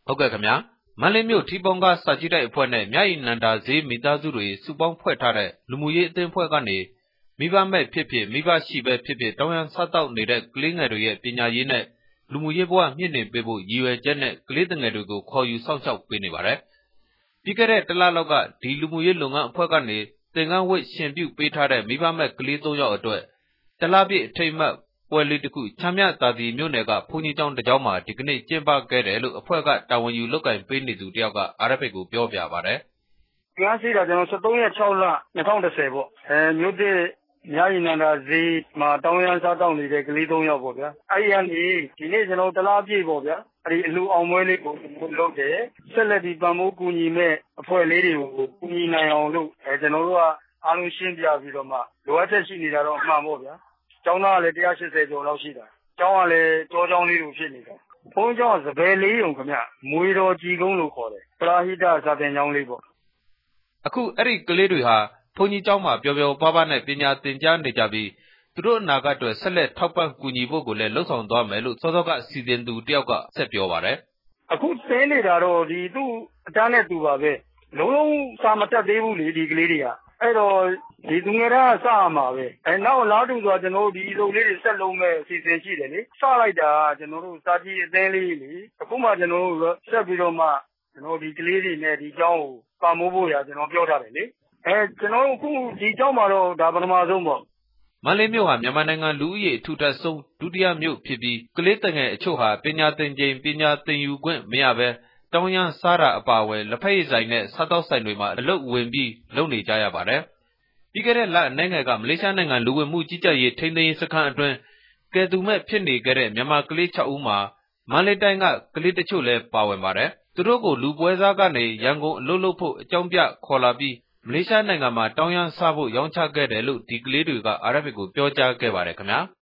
ဟုတ်ကဲ့ခင်ဗျာမန္တလေးမြို့ထီးပေါင်းကားစာကြည့်တိုက်အဖွဲ့နဲ့မြရည်နန္ဒာဈေးမိသားစုတွေစုပေါင်းဖွဲ့ထားတဲ့လူမှုရေးအသင်းအဖွဲ့ကနေမိဘမဲ့ဖြစ်ဖြစ်မိဘရှိပဲဖြစ်ဖြစ်တောင်းရန်စားတောက်နေတဲ့ကလေးငယ်တွေရဲ့ပညာရေးနဲ့လူမှုရေးဘဝမြင့်တင်ပေးဖို့ရည်ရွယ်ချက်နဲ့ကလေးငယ်တွေကိုခေါ်ယူစောင့်ရှောက်ပေးနေပါတယ်ပြီးခဲ့တဲ့တလလောက်ကဒီလူမှုရေးလုပ်ငန်းအဖွဲ့ကနေသင်္ကန်းဝတ်ရှင်ပြုပေးထားတဲ့မိဘမဲ့ကလေး3ယောက်အတွက်တလပြည့်အထိမ်းအမှတ်ပွဲလေးတစ်ခုချမ်းမြသာတီမြို့နယ်ကဘုန်းကြီးကျောင်းတစ်ကျောင်းမှာဒီကနေ့ကျင်းပခဲ့တယ်လို့အဖွဲ့ကတာဝန်ယူလုပ်ကင်ပေးနေသူတယောက်က RFA ကိုပြောပြပါတယ်။ကျန်းစီတာကျွန်တော်73ရက်6လ2010ပေါ့။မြို့သစ်မြရည်နန္ဒာဈေးမှာတောင်းရန်စားတောက်နေတဲ့ကလေး3ယောက်ပေါ့ဗျာ။အဲ့ဒီကနေဒီနေ့ကျွန်တော်တလားပြည့်ပေါ့ဗျာ။အဲ့ဒီအလူအောင်ပွဲလေးကိုလုပ်တယ်။ဆက်လက်ဒီပံမိုးကူညီမဲ့အဖွဲ့လေးတွေကိုကူညီနိုင်အောင်လို့ကျွန်တော်တို့ကအားလုံးရှင်းပြပြီးတော့မှလိုအပ်ချက်ရှိနေတာတော့အမှန်ပေါ့ဗျာ။ကျောင်းသားကလည်း180ကျော်လောက်ရှိတာ။ကျောင်းကလည်းကြောကျောင်းလေးလိုဖြစ်နေတာ။ဘုန်းကျောင်းကစပယ်လေးုံခင်ဗျမွေတော်ကြည်ကုန်းလို့ခေါ်တယ်ပရာဟိတစာသင်ကျောင်းလေးပေါ့အခုအဲ့ဒီကလေးတွေဟာဘုန်းကြီးကျောင်းမှာပျော်ပျော်ပါးပါးနဲ့ပညာသင်ကြားနေကြပြီးသူတို့အနာဂတ်အတွက်ဆက်လက်ထောက်ပံ့ကူညီဖို့ကိုလည်းလှုံ့ဆော်သွားမယ်လို့စောစောကစီစဉ်သူတယောက်ကဆက်ပြောပါတယ်အခုသင်နေတာတော့ဒီသူ့အတန်းနဲ့သူပါပဲလုံးလုံးစာမတက်သေးဘူးလေဒီကလေးတွေကအဲ့တော့ဒီသူငယ်တန်းကစရမှာပဲနောက်လားတူဆိုကျွန်တော်တို့ဒီစုံလေးတွေဆက်လုံးမဲ့အစီအစဉ်ရှိတယ်လေစလိုက်တာကျွန်တော်တို့စာကြည့်အသင်းလေးလေအခုမှကျွန်တော်တို့ဆက်ပြီးတော့မှကျွန်တော်ဒီကလေးတွေနဲ့ဒီကျောင်းကိုပါမိုးဖို့ရကျွန်တော်ပြောထားတယ်လေကျွန်တော်တို့အခုဒီကျောင်းမှာတော့ဒါပထမဆုံးပေါ့မန္တလေးမြို့ဟာမြန်မာနိုင်ငံလူဦးရေအထူထပ်ဆုံးဒုတိယမြို့ဖြစ်ပြီးကလေးငယ်အချို့ဟာပညာသင်ချိန်ပညာသင်ယူခွင့်မရဘဲတောင်းရန်စားတာအပါအဝင်လက်ဖက်ရည်ဆိုင်နဲ့စားတောက်ဆိုင်တွေမှာအလုပ်ဝင်ပြီးလုပ်နေကြရပါတယ်ပြီးခဲ့တဲ့လအနည်းငယ်ကမလေးရှားနိုင်ငံလူဝင်မှုကြီးကြပ်ရေးထိန်းသိမ်းရေးစခန်းအတွင်းကယ်သူမဲ့ဖြစ်နေခဲ့တဲ့မြန်မာကလေး6ဦးမှာမန္တလေးတိုင်းကကလေးတချို့လည်းပါဝင်ပါတယ်သူတို့ကိုလူပွဲစားကနေရန်ကုန်အလုပ်လုပ်ဖို့အကြောင်းပြခေါ်လာပြီးမလေးရှားနိုင်ငံမှာတောင်းရန်စားဖို့ရောင်းချခဲ့တယ်လို့ဒီကလေးတွေက RFA ကိုပြောကြားခဲ့ပါတယ်ခင်ဗျာ